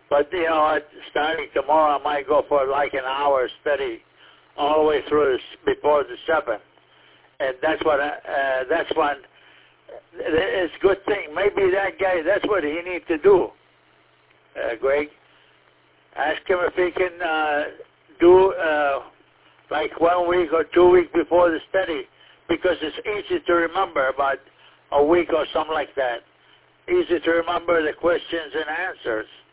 But, starting tomorrow, I might go for like an hour study all the way through before the 7th. And that's when it's a good thing. Maybe that guy, that's what he needs to do, Greg. Ask him if he can do like 1 week or 2 weeks before the study, because it's easy to remember about a week or something like that. Easy to remember the questions and answers.